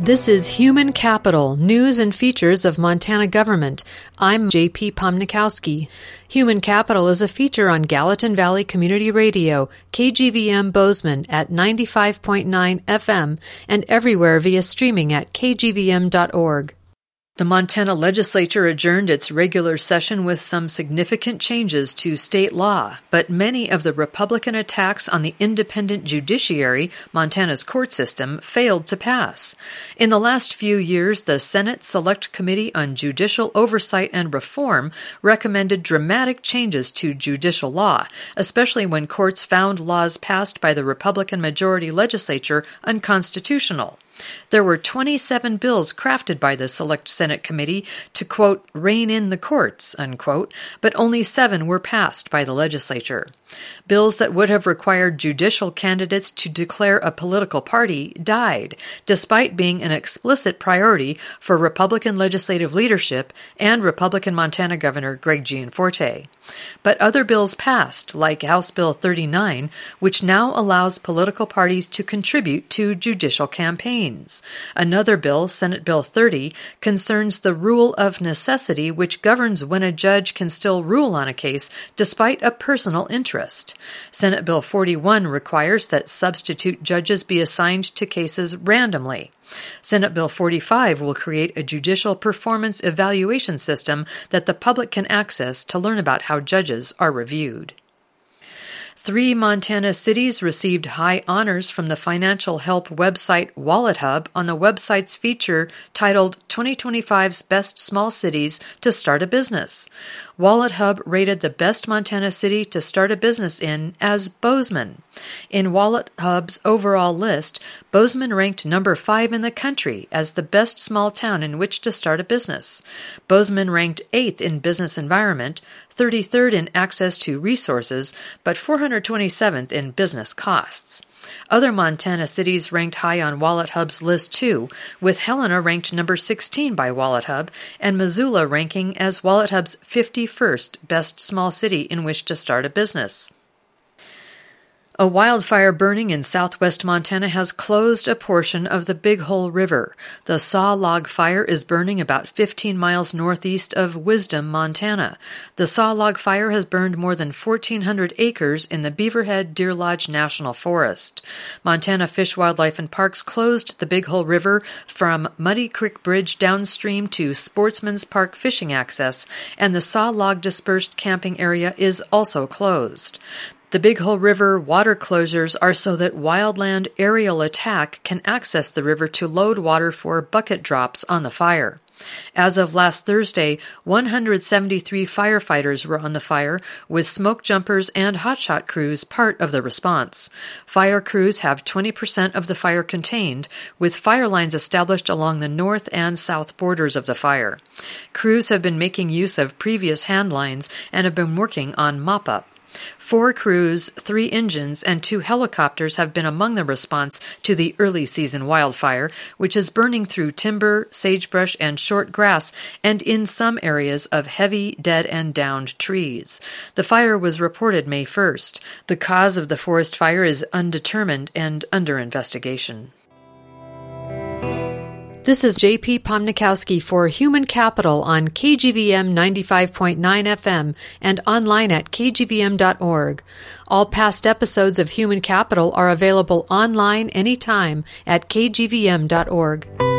This is Human Capital, News and Features of Montana Government. I'm J.P. Pomnikowski. Human Capital is a feature on Gallatin Valley Community Radio, KGVM Bozeman at 95.9 FM and everywhere via streaming at kgvm.org. The Montana legislature adjourned its regular session with some significant changes to state law, but many of the Republican attacks on the independent judiciary, Montana's court system, failed to pass. In the last few years, the Senate Select Committee on Judicial Oversight and Reform recommended dramatic changes to judicial law, especially when courts found laws passed by the Republican majority legislature unconstitutional. There were 27 bills crafted by the Select Senate Committee to, quote, rein in the courts, unquote, but only 7 were passed by the legislature. Bills that would have required judicial candidates to declare a political party died, despite being an explicit priority for Republican legislative leadership and Republican Montana Governor Greg Gianforte. But other bills passed, like House Bill 39, which now allows political parties to contribute to judicial campaigns. Another bill, Senate Bill 30, concerns the rule of necessity, which governs when a judge can still rule on a case despite a personal interest. Senate Bill 41 requires that substitute judges be assigned to cases randomly. Senate Bill 45 will create a judicial performance evaluation system that the public can access to learn about how judges are reviewed. 3 Montana cities received high honors from the financial help website WalletHub on the website's feature titled 2025's Best Small Cities to Start a Business. WalletHub rated the best Montana city to start a business in as Bozeman. In WalletHub's overall list, Bozeman ranked number 5 in the country as the best small town in which to start a business. Bozeman ranked 8th in business environment, 33rd in access to resources, but 427th in business costs. Other Montana cities ranked high on WalletHub's list too, with Helena ranked number 16 by WalletHub and Missoula ranking as WalletHub's 51st best small city in which to start a business. A wildfire burning in southwest Montana has closed a portion of the Big Hole River. The Saw Log Fire is burning about 15 miles northeast of Wisdom, Montana. The Saw Log Fire has burned more than 1,400 acres in the Beaverhead Deer Lodge National Forest. Montana Fish, Wildlife, and Parks closed the Big Hole River from Muddy Creek Bridge downstream to Sportsman's Park fishing access, and the Saw Log dispersed camping area is also closed. The Big Hole River water closures are so that wildland aerial attack can access the river to load water for bucket drops on the fire. As of last Thursday, 173 firefighters were on the fire, with smoke jumpers and hotshot crews part of the response. Fire crews have 20% of the fire contained, with fire lines established along the north and south borders of the fire. Crews have been making use of previous hand lines and have been working on mop-up. 4 crews, 3 engines, and 2 helicopters have been among the response to the early season wildfire, which is burning through timber, sagebrush, and short grass, and in some areas of heavy, dead and downed trees. The fire was reported May 1st. The cause of the forest fire is undetermined and under investigation. This is J.P. Pomnikowski for Human Capital on KGVM 95.9 FM and online at kgvm.org. All past episodes of Human Capital are available online anytime at kgvm.org.